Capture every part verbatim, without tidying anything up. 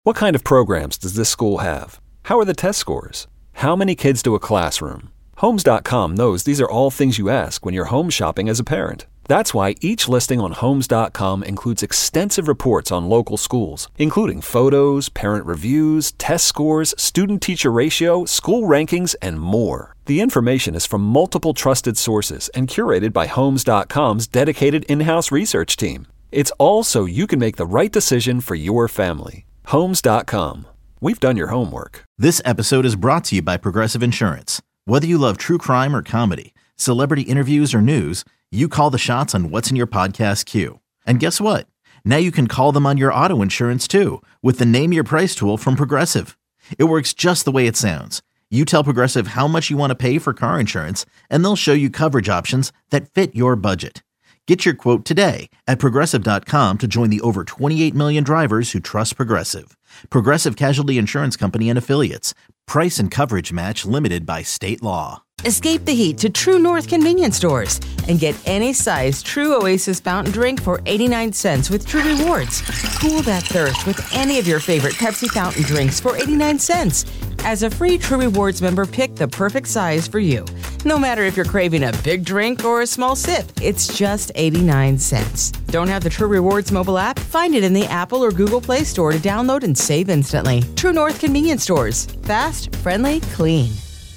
What kind of programs does this school have? How are the test scores? How many kids do a classroom? Homes dot com knows these are all things you ask when you're home shopping as a parent. That's why each listing on Homes dot com includes extensive reports on local schools, including photos, parent reviews, test scores, student-teacher ratio, school rankings, and more. The information is from multiple trusted sources and curated by Homes dot com's dedicated in-house research team. It's all so you can make the right decision for your family. Homes dot com. We've done your homework. This episode is brought to you by Progressive Insurance. Whether you love true crime or comedy, celebrity interviews or news, you call the shots on what's in your podcast queue. And guess what? Now you can call them on your auto insurance too with the Name Your Price tool from Progressive. It works just the way it sounds. You tell Progressive how much you want to pay for car insurance, and they'll show you coverage options that fit your budget. Get your quote today at Progressive dot com to join the over twenty-eight million drivers who trust Progressive. Progressive Casualty Insurance Company and Affiliates. Price and coverage match limited by state law. Escape the heat to True North convenience stores and get any size True Oasis fountain drink for eighty-nine cents with True Rewards. Cool that thirst with any of your favorite Pepsi fountain drinks for eighty-nine cents. As a free True Rewards member, pick the perfect size for you. No matter if you're craving a big drink or a small sip, it's just eighty-nine cents. Don't have the True Rewards mobile app? Find it in the Apple or Google Play Store to download and save instantly. True North convenience stores. Fast, friendly, clean.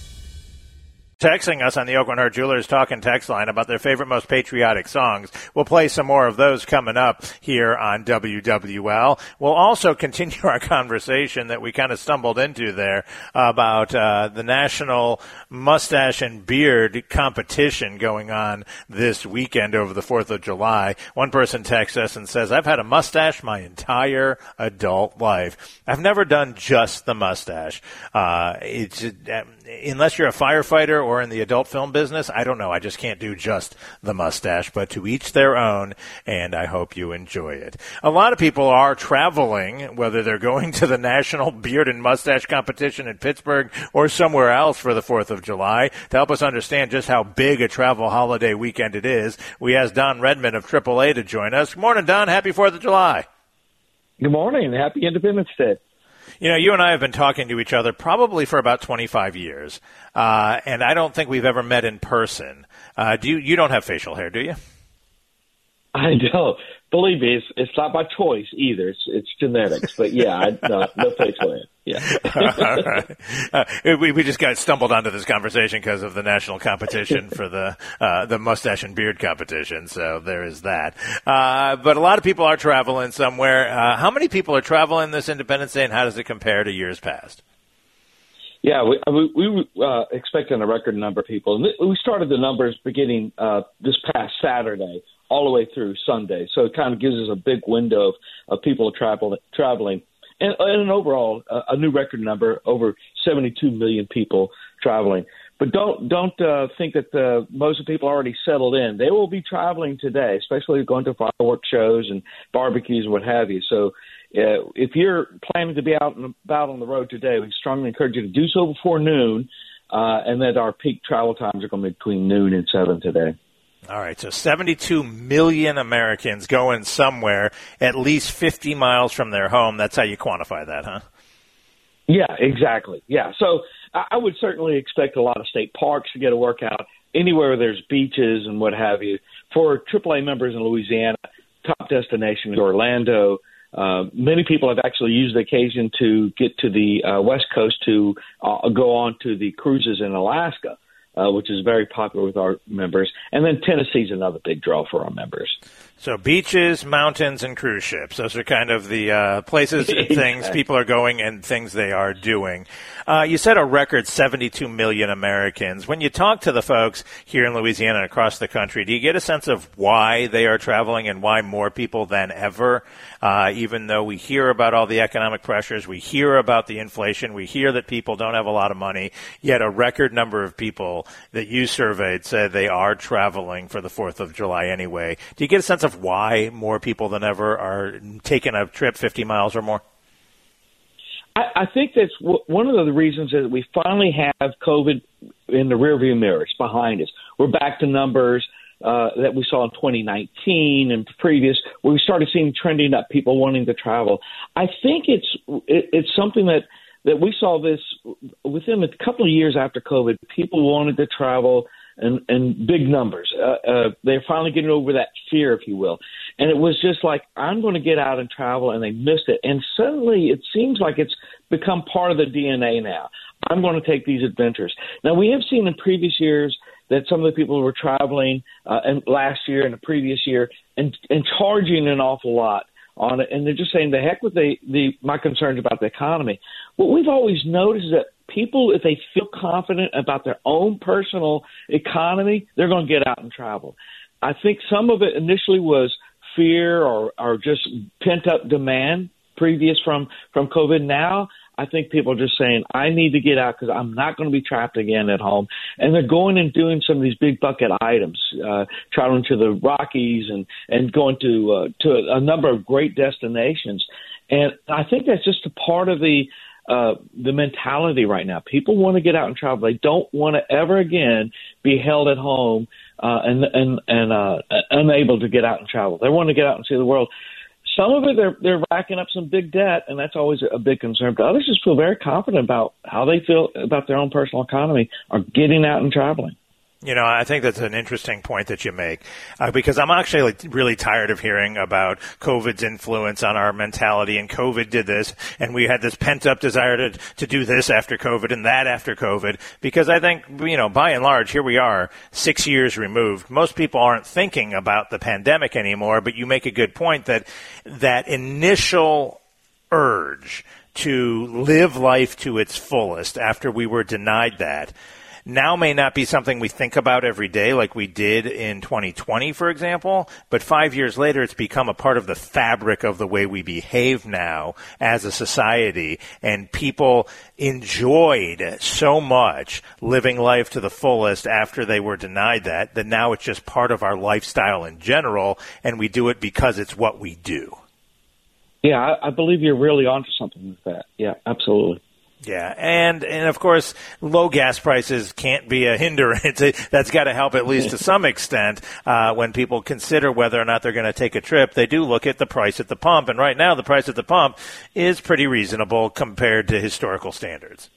Texting us on the Aucoin Hart Jewelers Talk and Text line about their favorite, most patriotic songs. We'll play some more of those coming up here on W W L. We'll also continue our conversation that we kind of stumbled into there about uh, the National Mustache and Beard competition going on this weekend over the fourth of July. One person texts us and says, I've had a mustache my entire adult life. I've never done just the mustache. Uh, it's uh, unless you're a firefighter or in the adult film business, I don't know. I just can't do just the mustache, but to each their own, and I hope you enjoy it. A lot of people are traveling, whether they're going to the National Beard and Mustache Competition in Pittsburgh or somewhere else for the fourth of July. To help us understand just how big a travel holiday weekend it is, we asked Don Redman of triple A to join us. Good morning, Don. Happy fourth of July. Good morning. Happy Independence Day. You know, you and I have been talking to each other probably for about twenty-five years, uh, and I don't think we've ever met in person. Uh, do you? You don't have facial hair, do you? I don't. Believe me, it's, it's not by choice either. It's it's genetics. But yeah, I, no, no facial hair. Yeah. All right. Uh, we we just got stumbled onto this conversation because of the national competition for the uh, the mustache and beard competition. So there is that. Uh, but a lot of people are traveling somewhere. Uh, how many people are traveling this Independence Day, and how does it compare to years past? Yeah, we we, we were uh, expecting a record number of people. We started the numbers beginning uh, this past Saturday, all the way through Sunday. So it kind of gives us a big window of, of people travel, traveling. And, and overall, uh, a new record number, over seventy-two million people traveling. But don't don't uh, think that uh, most of the people already settled in. They will be traveling today, especially going to fireworks shows and barbecues and what have you. So uh, if you're planning to be out and about on the road today, we strongly encourage you to do so before noon, uh, and that our peak travel times are going to be between noon and seven today. All right, so seventy-two million Americans going somewhere at least fifty miles from their home. That's how you quantify that, huh? Yeah, exactly. Yeah, so I would certainly expect a lot of state parks to get a workout, anywhere where there's beaches and what have you. For triple A members in Louisiana, top destination is Orlando. Uh, many people have actually used the occasion to get to the uh, West Coast to uh, go on to the cruises in Alaska. Uh, which is very popular with our members. And then Tennessee's another big draw for our members. So beaches, mountains, and cruise ships. Those are kind of the uh, places and things people are going and things they are doing. Uh, you said a record seventy-two million Americans. When you talk to the folks here in Louisiana and across the country, do you get a sense of why they are traveling and why more people than ever? Uh, even though we hear about all the economic pressures, we hear about the inflation, we hear that people don't have a lot of money, yet a record number of people that you surveyed said they are traveling for the fourth of July anyway. Do you get a sense of why more people than ever are taking a trip fifty miles or more? I, I think that's w- one of the reasons is that we finally have COVID in the rearview mirror. It's behind us. We're back to numbers uh, that we saw in twenty nineteen and previous, where we started seeing trending up, people wanting to travel. I think it's it, it's something that, that we saw this within a couple of years after COVID. People wanted to travel in, in big numbers. Uh, uh, they're finally getting over that fear, if you will. And it was just like, I'm going to get out and travel, and they missed it. And suddenly it seems like it's become part of the D N A now. I'm going to take these adventures. Now, we have seen in previous years that some of the people who were traveling uh, and last year and the previous year and, and charging an awful lot on it. And they're just saying, the heck with the, the my concerns about the economy. What we've always noticed is that people, if they feel confident about their own personal economy, they're going to get out and travel. I think some of it initially was fear or, or just pent-up demand previous from, from COVID. Now, I think people are just saying, I need to get out because I'm not going to be trapped again at home. And they're going and doing some of these big bucket items, uh, traveling to the Rockies and, and going to uh, to a, a number of great destinations. And I think that's just a part of the uh, the mentality right now. People want to get out and travel. They don't want to ever again be held at home uh, and and and uh, unable to get out and travel. They want to get out and see the world. Some of it, they're they're racking up some big debt, and that's always a big concern. But others just feel very confident about how they feel about their own personal economy or getting out and traveling. You know, I think that's an interesting point that you make, uh, because I'm actually like, really tired of hearing about COVID's influence on our mentality, and COVID did this, and we had this pent-up desire to, to do this after COVID and that after COVID, because I think, you know, by and large, here we are, six years removed. Most people aren't thinking about the pandemic anymore, but you make a good point that that initial urge to live life to its fullest after we were denied that now may not be something we think about every day like we did in twenty twenty, for example, but five years later it's become a part of the fabric of the way we behave now as a society, and people enjoyed so much living life to the fullest after they were denied that, that now it's just part of our lifestyle in general, and we do it because it's what we do. Yeah, I, I believe you're really onto something with that. Yeah, absolutely. Yeah, and and of course, low gas prices can't be a hindrance. That's got to help at least to some extent uh, when people consider whether or not they're going to take a trip. They do look at the price at the pump, and right now the price at the pump is pretty reasonable compared to historical standards.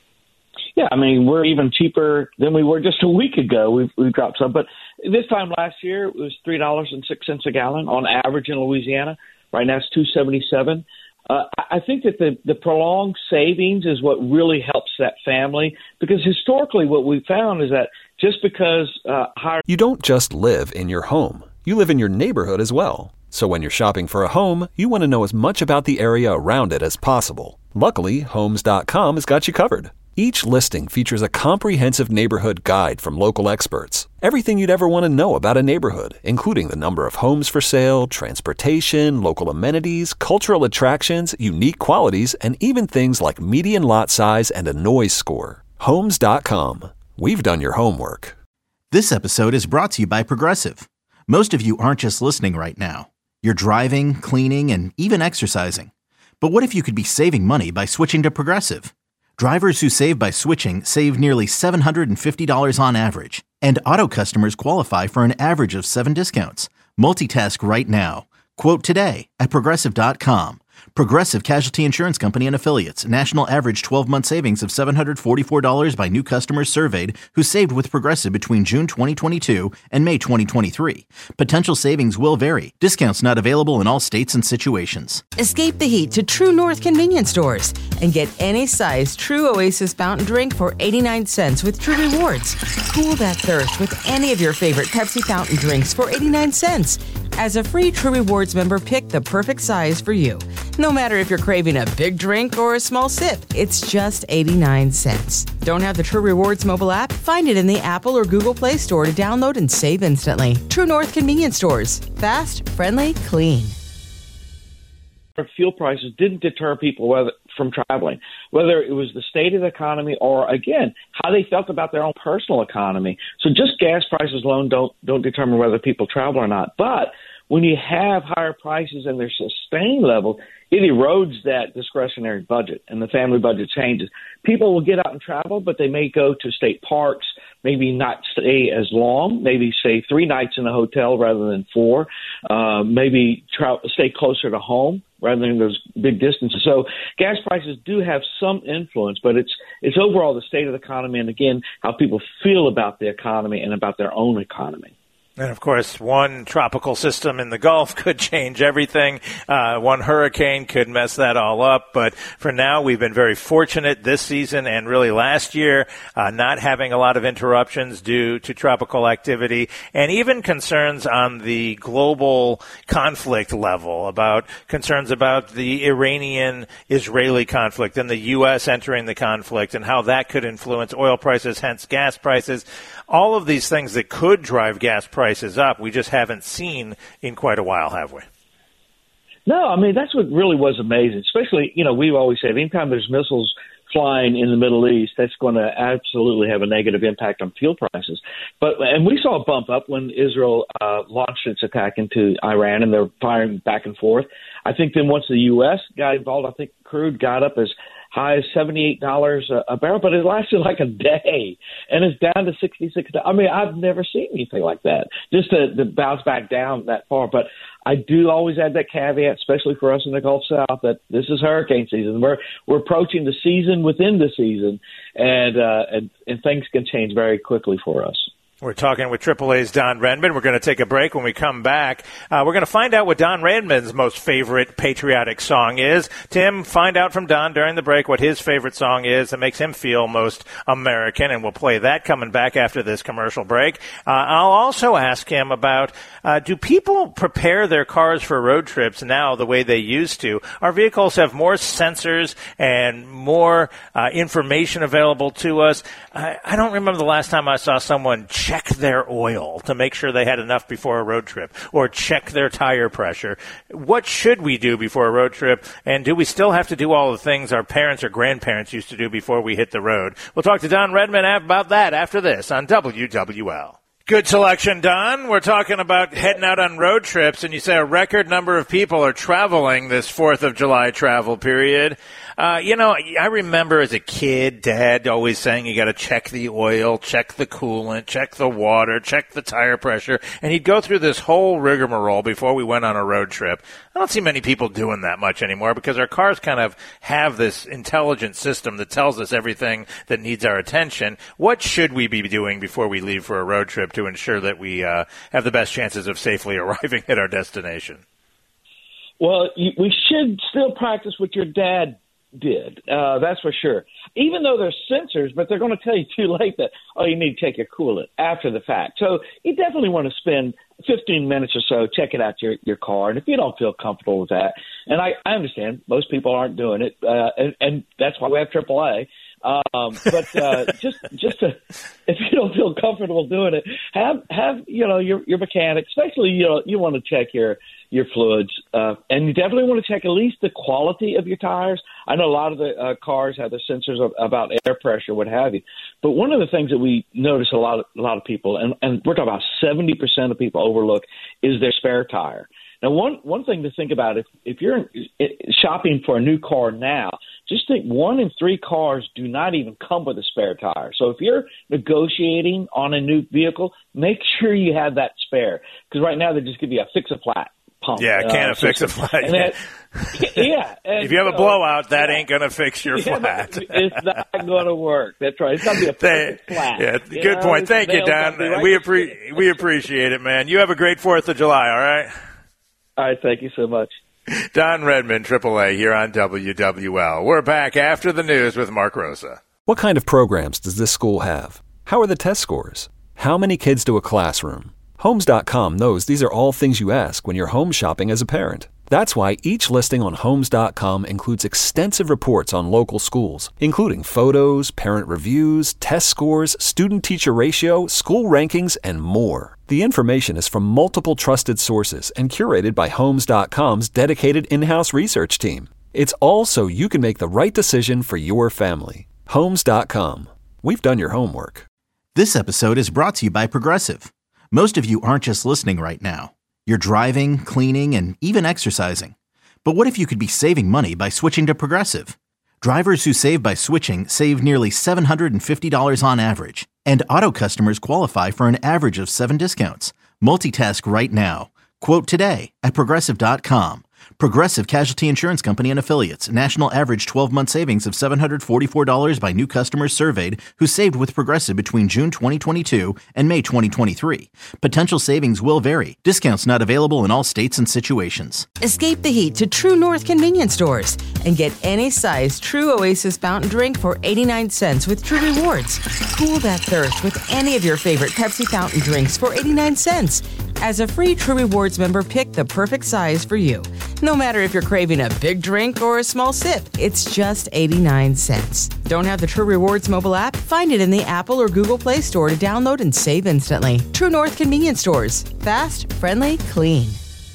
Yeah, I mean, we're even cheaper than we were just a week ago. We've, we've dropped some. But this time last year, it was three dollars and six cents a gallon on average in Louisiana. Right now it's two dollars and seventy-seven cents. Uh, I think that the, the prolonged savings is what really helps that family, because historically what we found is that just because uh, higher... You don't just live in your home. You live in your neighborhood as well. So when you're shopping for a home, you want to know as much about the area around it as possible. Luckily, Homes dot com has got you covered. Each listing features a comprehensive neighborhood guide from local experts. Everything you'd ever want to know about a neighborhood, including the number of homes for sale, transportation, local amenities, cultural attractions, unique qualities, and even things like median lot size and a noise score. Homes dot com. We've done your homework. This episode is brought to you by Progressive. Most of you aren't just listening right now. You're driving, cleaning, and even exercising. But what if you could be saving money by switching to Progressive? Drivers who save by switching save nearly seven hundred fifty dollars on average, and auto customers qualify for an average of seven discounts. Multitask right now. Quote today at Progressive dot com. Progressive Casualty Insurance Company and Affiliates. National average twelve-month savings of seven hundred forty-four dollars by new customers surveyed who saved with Progressive between June twenty twenty-two and May twenty twenty-three. Potential savings will vary. Discounts not available in all states and situations. Escape the heat to True North convenience stores and get any size True Oasis fountain drink for eighty-nine cents with True Rewards. Cool that thirst with any of your favorite Pepsi fountain drinks for eighty-nine cents. As a free True Rewards member, pick the perfect size for you. No matter if you're craving a big drink or a small sip, it's just eighty-nine cents. Don't have the True Rewards mobile app? Find it in the Apple or Google Play Store to download and save instantly. True North convenience stores. Fast, friendly, clean. Fuel prices didn't deter people whether, from traveling, whether it was the state of the economy or, again, how they felt about their own personal economy. So just gas prices alone don't don't determine whether people travel or not. But when you have higher prices and they're sustained level, it erodes that discretionary budget and the family budget changes. People will get out and travel, but they may go to state parks, maybe not stay as long, maybe stay three nights in a hotel rather than four, uh, maybe tra- stay closer to home rather than those big distances. So gas prices do have some influence, but it's it's overall the state of the economy and, again, how people feel about the economy and about their own economy. And, of course, one tropical system in the Gulf could change everything. Uh, one hurricane could mess that all up. But for now, we've been very fortunate this season and really last year uh, not having a lot of interruptions due to tropical activity and even concerns on the global conflict level about concerns about the Iranian-Israeli conflict and the U S entering the conflict and how that could influence oil prices, hence gas prices. All of these things that could drive gas prices up, we just haven't seen in quite a while, have we? No, I mean, that's what really was amazing, especially, you know, we've always said anytime there's missiles flying in the Middle East, that's going to absolutely have a negative impact on fuel prices. But and we saw a bump up when Israel uh, launched its attack into Iran, and they're firing back and forth. I think then once the U S got involved, I think crude got up as high as seventy-eight dollars a, a barrel, but it lasted like a day, and it's down to sixty-six dollars. I mean, I've never seen anything like that, just to, to bounce back down that far. But I do always add that caveat, especially for us in the Gulf South, that this is hurricane season. We're we're approaching the season within the season, and uh, and, and things can change very quickly for us. We're talking with Triple A's Don Redman. We're going to take a break. When we come back, uh, we're going to find out what Don Redman's most favorite patriotic song is. Tim, find out from Don during the break what his favorite song is that makes him feel most American, and we'll play that coming back after this commercial break. Uh, I'll also ask him about, uh, do people prepare their cars for road trips now the way they used to? Our vehicles have more sensors and more uh, information available to us. I, I don't remember the last time I saw someone check their oil to make sure they had enough before a road trip, or check their tire pressure. What should we do before a road trip, and do we still have to do all the things our parents or grandparents used to do before we hit the road? We'll talk to Don Redman about that after this on W W L. Good selection, Don. We're talking about heading out on road trips, and you say a record number of people are traveling this fourth of July travel period. Uh, you know, I remember as a kid, Dad always saying you got to check the oil, check the coolant, check the water, check the tire pressure, and he'd go through this whole rigmarole before we went on a road trip. I don't see many people doing that much anymore because our cars kind of have this intelligent system that tells us everything that needs our attention. What should we be doing before we leave for a road trip to ensure that we uh, have the best chances of safely arriving at our destination? Well, you, we should still practice what your dad did. Uh, that's for sure. Even though there's sensors, but they're going to tell you too late that, oh, you need to check your coolant after the fact. So you definitely want to spend fifteen minutes or so checking out your, your car. And if you don't feel comfortable with that, and I, I understand most people aren't doing it, uh, and, and that's why we have triple A. Um, but uh, just just to, if you don't feel comfortable doing it, have have you know your your mechanic, especially you know you want to check your your fluids, uh, and you definitely want to check at least the quality of your tires. I know a lot of the uh, cars have the sensors of, about air pressure, what have you. But one of the things that we notice a lot of, a lot of people, and, and we're talking about seventy percent of people overlook, is their spare tire. Now, one one thing to think about, if if you're shopping for a new car now, just think one in three cars do not even come with a spare tire. So if you're negotiating on a new vehicle, make sure you have that spare. Because right now they just give you a fix-a-flat pump. Yeah, can't uh, fix a flat. And that, yeah. And, if you have a so, blowout, that yeah. ain't going to fix your yeah, flat. It's not going to work. That's right. It's got to be a perfect flat. Yeah, you good know? point. Thank you, Don. Right we, appre- we appreciate it, man. You have a great fourth of July, all right? All right, thank you so much. Don Redman, Triple A, here on W W L. We're back after the news with Mark Rosa. What kind of programs does this school have? How are the test scores? How many kids do a classroom? Homes dot com knows these are all things you ask when you're home shopping as a parent. That's why each listing on Homes dot com includes extensive reports on local schools, including photos, parent reviews, test scores, student-teacher ratio, school rankings, and more. The information is from multiple trusted sources and curated by Homes dot com's dedicated in-house research team. It's all so you can make the right decision for your family. Homes dot com. We've done your homework. This episode is brought to you by Progressive. Most of you aren't just listening right now. You're driving, cleaning, and even exercising. But what if you could be saving money by switching to Progressive? Drivers who save by switching save nearly seven hundred fifty dollars on average. And auto customers qualify for an average of seven discounts. Multitask right now. Quote today at Progressive dot com. Progressive Casualty Insurance Company and Affiliates. National average twelve-month savings of seven hundred forty-four dollars by new customers surveyed who saved with Progressive between June twenty twenty-two and May twenty twenty-three. Potential savings will vary. Discounts not available in all states and situations. Escape the heat to True North convenience stores and get any size True Oasis fountain drink for eighty-nine cents with True Rewards. Cool that thirst with any of your favorite Pepsi fountain drinks for eighty-nine cents. As a free True Rewards member, pick the perfect size for you. No matter if you're craving a big drink or a small sip, it's just eighty-nine cents. Don't have the True Rewards mobile app? Find it in the Apple or Google Play Store to download and save instantly. True North convenience stores. Fast, friendly, clean.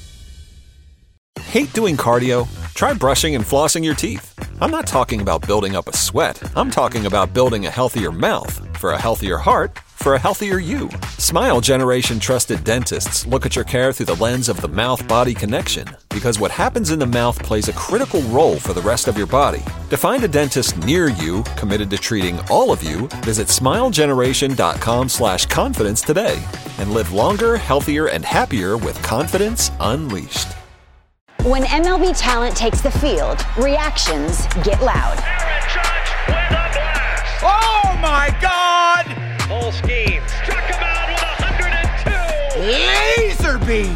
Hate doing cardio? Try brushing and flossing your teeth. I'm not talking about building up a sweat. I'm talking about building a healthier mouth. For a healthier heart, for a healthier you. Smile Generation trusted dentists look at your care through the lens of the mouth-body connection, because what happens in the mouth plays a critical role for the rest of your body. To find a dentist near you committed to treating all of you, visit smilegeneration.com slash confidence today and live longer, healthier, and happier with confidence unleashed. When M L B talent takes the field, reactions get loud. Aaron Judge with a blast. Oh my God! Full scheme. Struck him out with one hundred two. Laser beam.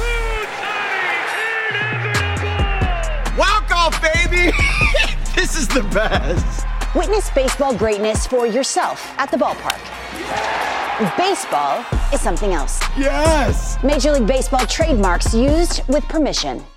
Walk off, baby. This is the best. Witness baseball greatness for yourself at the ballpark. Baseball is something else. Yes. Major League Baseball trademarks used with permission.